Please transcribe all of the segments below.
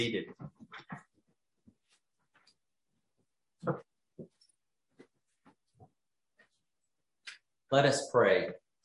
Seated. Let us pray.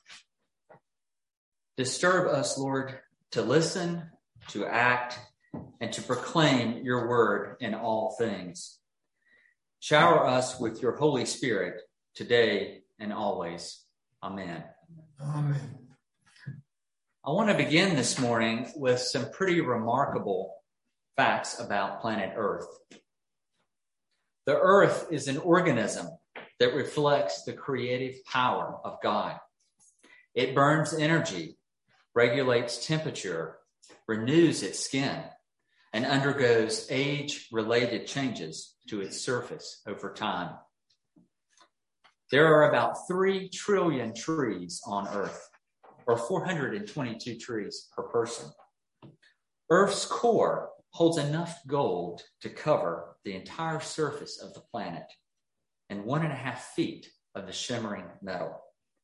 Disturb us, Lord, to listen, to act, and to proclaim your word in all things. Shower us with your Holy Spirit today and always. Amen. Amen. I want to begin this morning with some pretty remarkable facts about planet Earth. The Earth is an organism that reflects the creative power of God. It burns energy, regulates temperature, renews its skin, and undergoes age-related changes to its surface over time. There are about 3 trillion trees on Earth, or 422 trees per person. Earth's core holds enough gold to cover the entire surface of the planet and 1.5 feet of the shimmering metal.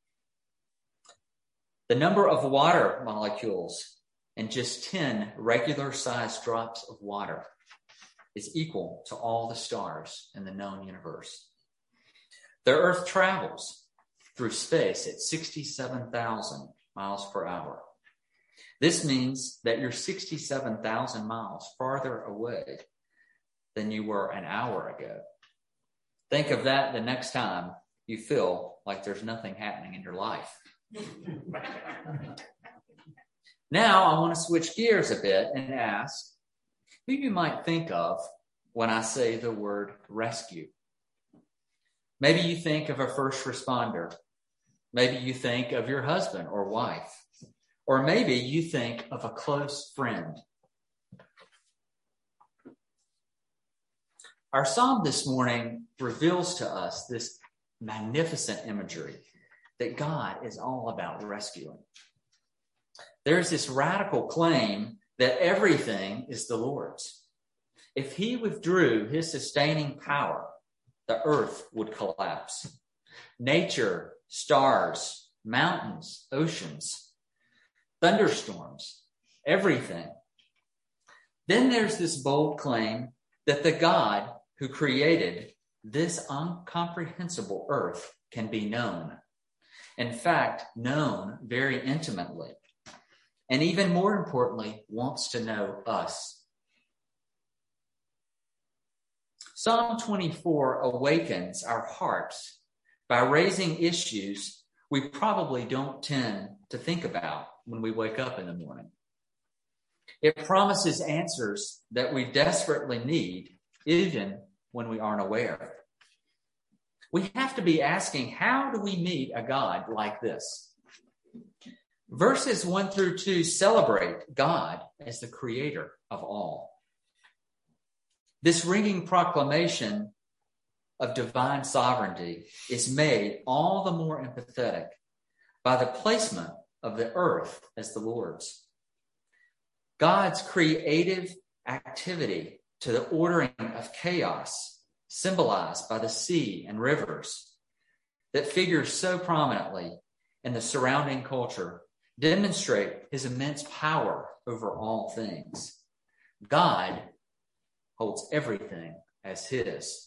The number of water molecules in just 10 regular-sized drops of water is equal to all the stars in the known universe. The Earth travels through space at 67,000 miles per hour. This means that you're 67,000 miles farther away than you were an hour ago. Think of that the next time you feel like there's nothing happening in your life. Now I want to switch gears a bit and ask who you might think of when I say the word rescue. Maybe you think of a first responder. Maybe you think of your husband or wife. Or maybe you think of a close friend. Our psalm this morning reveals to us this magnificent imagery that God is all about rescuing. There's this radical claim that everything is the Lord's. If he withdrew his sustaining power, the earth would collapse. Nature, stars, mountains, oceans, thunderstorms, everything. Then there's this bold claim that the God who created this incomprehensible earth can be known. In fact, known very intimately. And even more importantly, wants to know us. Psalm 24 awakens our hearts by raising issues we probably don't tend to think about when we wake up in the morning. It promises answers that we desperately need, even when we aren't aware. We have to be asking, how do we meet a God like this? Verses 1 through 2 celebrate God as the creator of all. This ringing proclamation of divine sovereignty is made all the more empathetic by the placement of the earth as the Lord's. God's creative activity to the ordering of chaos, symbolized by the sea and rivers, that figures so prominently in the surrounding culture, demonstrate his immense power over all things. God holds everything as his.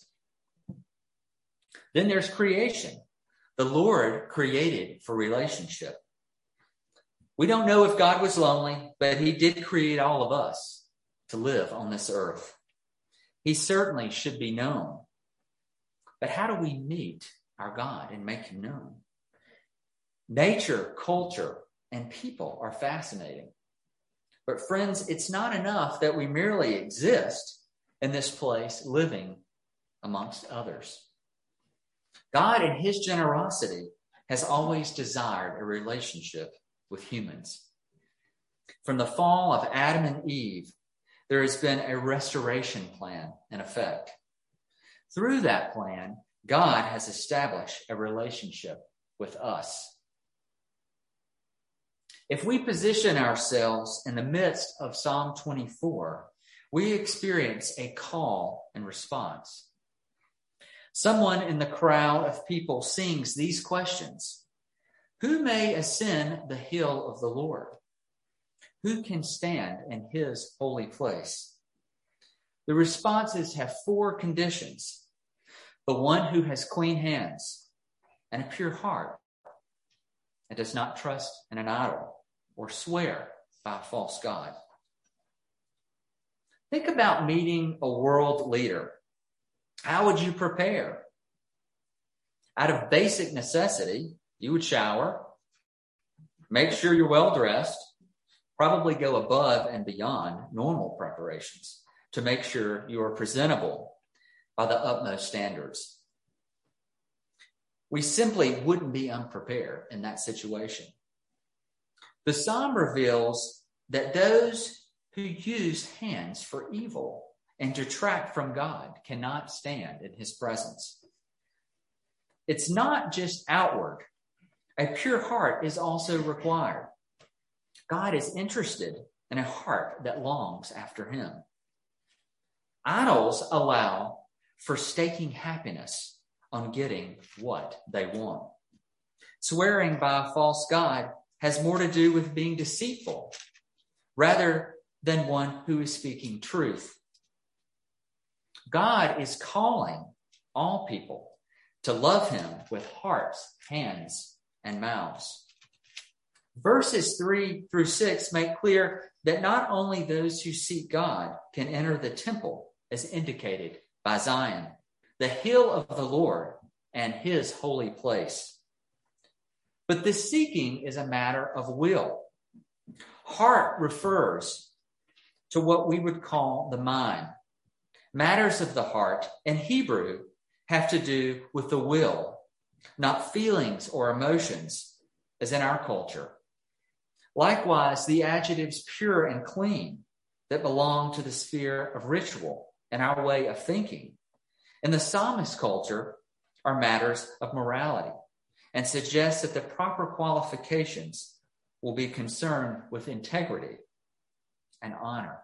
Then there's creation. The Lord created for relationship. We don't know if God was lonely, but he did create all of us to live on this earth. He certainly should be known. But how do we meet our God and make him known? Nature, culture, and people are fascinating. But friends, it's not enough that we merely exist in this place living amongst others. God, in his generosity, has always desired a relationship with humans. From the fall of Adam and Eve, there has been a restoration plan in effect. Through that plan, God has established a relationship with us. If we position ourselves in the midst of Psalm 24, we experience a call and response. Someone in the crowd of people sings these questions. Who may ascend the hill of the Lord? Who can stand in his holy place? The responses have 4 conditions. The one who has clean hands and a pure heart and does not trust in an idol or swear by a false god. Think about meeting a world leader. How would you prepare? Out of basic necessity, you would shower, make sure you're well dressed, probably go above and beyond normal preparations to make sure you are presentable by the utmost standards. We simply wouldn't be unprepared in that situation. The psalm reveals that those who use hands for evil and detract from God cannot stand in his presence. It's not just outward. A pure heart is also required. God is interested in a heart that longs after him. Idols allow for staking happiness on getting what they want. Swearing by a false god has more to do with being deceitful rather than one who is speaking truth. God is calling all people to love him with hearts, hands, and mouths. Verses 3-6 make clear that not only those who seek God can enter the temple as indicated by Zion, the hill of the Lord and his holy place. But this seeking is a matter of will. Heart refers to what we would call the mind. Matters of the heart in Hebrew have to do with the will, not feelings or emotions, as in our culture. Likewise, the adjectives pure and clean that belong to the sphere of ritual and our way of thinking in the psalmist culture are matters of morality and suggest that the proper qualifications will be concerned with integrity and honor.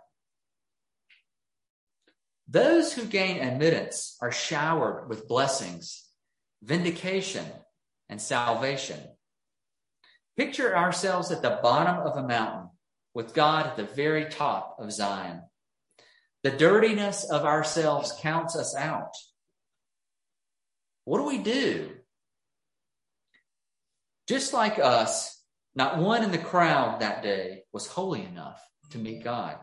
Those who gain admittance are showered with blessings, vindication, and salvation. Picture ourselves at the bottom of a mountain with God at the very top of Zion. The dirtiness of ourselves counts us out. What do we do? Just like us, not one in the crowd that day was holy enough to meet God.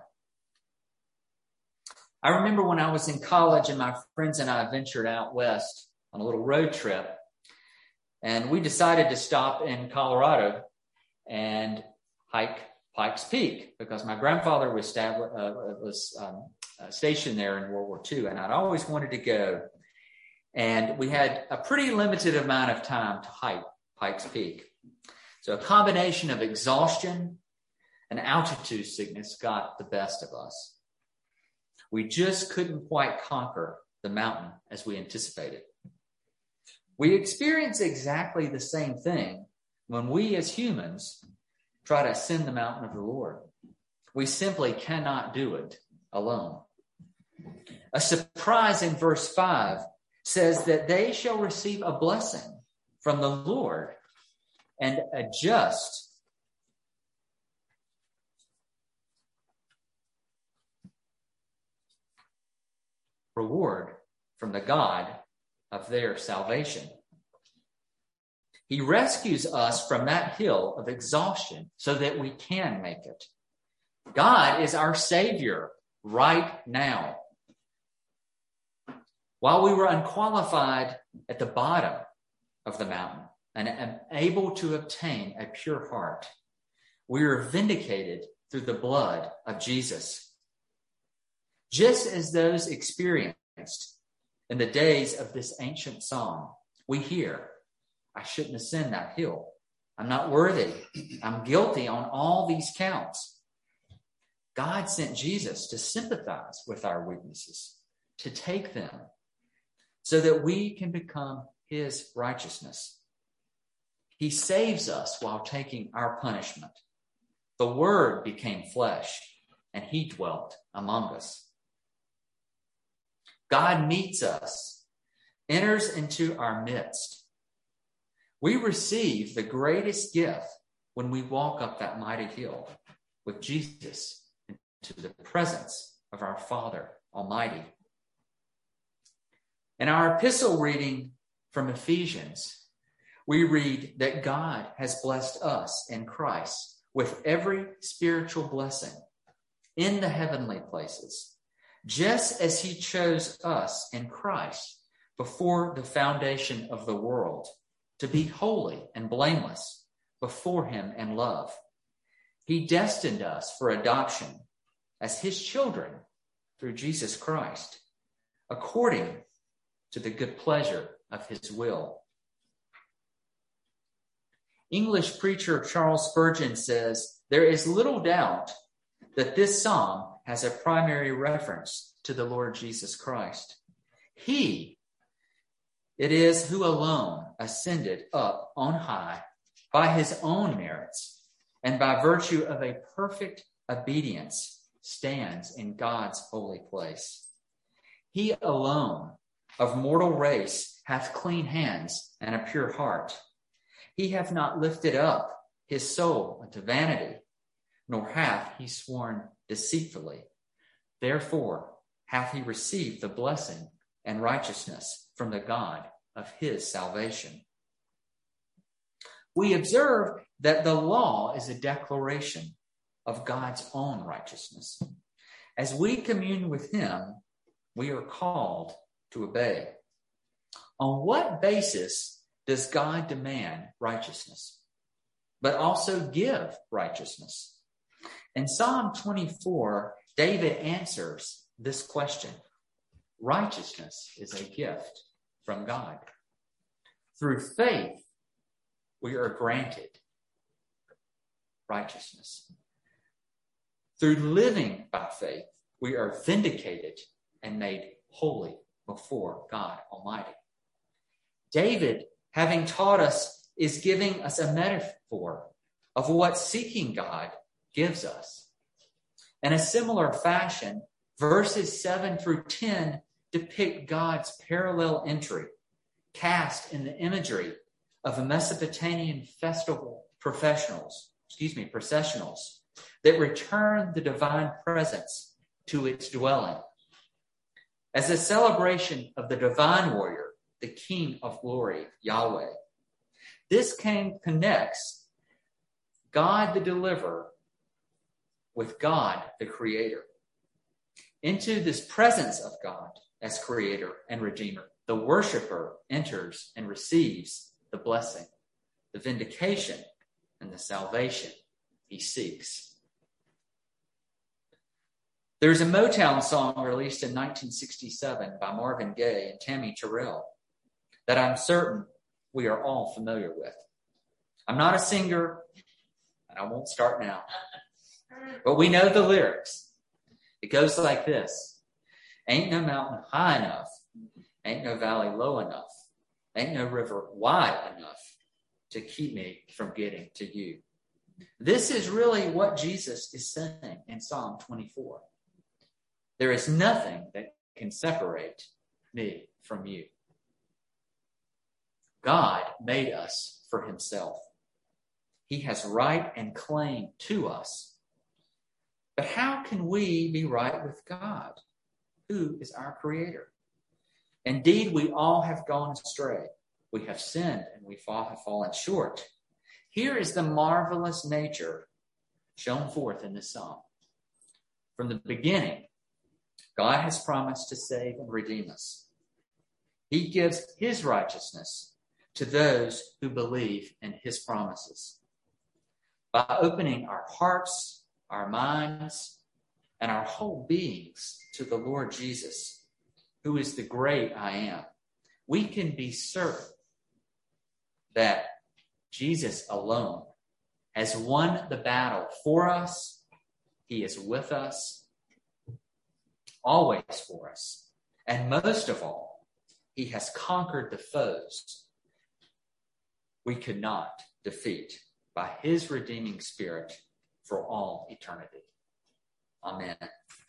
I remember when I was in college and my friends and I ventured out west on a little road trip, and we decided to stop in Colorado and hike Pikes Peak because my grandfather was stationed there in World War II, and I'd always wanted to go. And we had a pretty limited amount of time to hike Pikes Peak. So a combination of exhaustion and altitude sickness got the best of us. We just couldn't quite conquer the mountain as we anticipated. We experience exactly the same thing when we as humans try to ascend the mountain of the Lord. We simply cannot do it alone. A surprise in verse 5 says that they shall receive a blessing from the Lord and a just reward from the God of their salvation. He rescues us from that hill of exhaustion so that we can make it. God is our Savior right now. While we were unqualified at the bottom of the mountain and unable to obtain a pure heart, we are vindicated through the blood of Jesus. Just as those experienced in the days of this ancient psalm, we hear, I shouldn't ascend that hill. I'm not worthy. I'm guilty on all these counts. God sent Jesus to sympathize with our weaknesses, to take them, so that we can become his righteousness. He saves us while taking our punishment. The Word became flesh, and he dwelt among us. God meets us, enters into our midst. We receive the greatest gift when we walk up that mighty hill with Jesus into the presence of our Father Almighty. In our epistle reading from Ephesians, we read that God has blessed us in Christ with every spiritual blessing in the heavenly places, just as he chose us in Christ before the foundation of the world to be holy and blameless before him in love. He destined us for adoption as his children through Jesus Christ, according to the good pleasure of his will. English preacher Charles Spurgeon says, there is little doubt that this psalm has a primary reference to the Lord Jesus Christ. He it is who alone ascended up on high by his own merits and by virtue of a perfect obedience stands in God's holy place. He alone of mortal race hath clean hands and a pure heart. He hath not lifted up his soul unto vanity, nor hath he sworn deceitfully. Therefore hath he received the blessing and righteousness from the God of his salvation. We observe that the law is a declaration of God's own righteousness. As we commune with him, we are called to obey. On what basis does God demand righteousness, but also give righteousness? In Psalm 24, David answers this question. Righteousness is a gift from God. Through faith, we are granted righteousness. Through living by faith, we are vindicated and made holy before God Almighty. David, having taught us, is giving us a metaphor of what seeking God gives us. In a similar fashion, verses 7 through 10 depict God's parallel entry, cast in the imagery of a Mesopotamian festival processionals that return the divine presence to its dwelling. As a celebration of the divine warrior, the King of glory, Yahweh. This connects God the deliverer with God the creator. Into this presence of God as creator and redeemer, the worshiper enters and receives the blessing, the vindication, and the salvation he seeks. There's a Motown song released in 1967 by Marvin Gaye and Tammy Terrell that I'm certain we are all familiar with. I'm not a singer, and I won't start now, but we know the lyrics. It goes like this. Ain't no mountain high enough, ain't no valley low enough, ain't no river wide enough to keep me from getting to you. This is really what Jesus is saying in Psalm 24. There is nothing that can separate me from you. God made us for himself. He has right and claim to us. But how can we be right with God, who is our creator? Indeed, we all have gone astray. We have sinned and we have fallen short. Here is the marvelous nature shown forth in this psalm. From the beginning, God has promised to save and redeem us. He gives his righteousness to those who believe in his promises. By opening our hearts, our minds, and our whole beings to the Lord Jesus, who is the great I am, we can be certain that Jesus alone has won the battle for us. He is with us, always for us. And most of all, he has conquered the foes we could not defeat by his redeeming spirit for all eternity. Amen.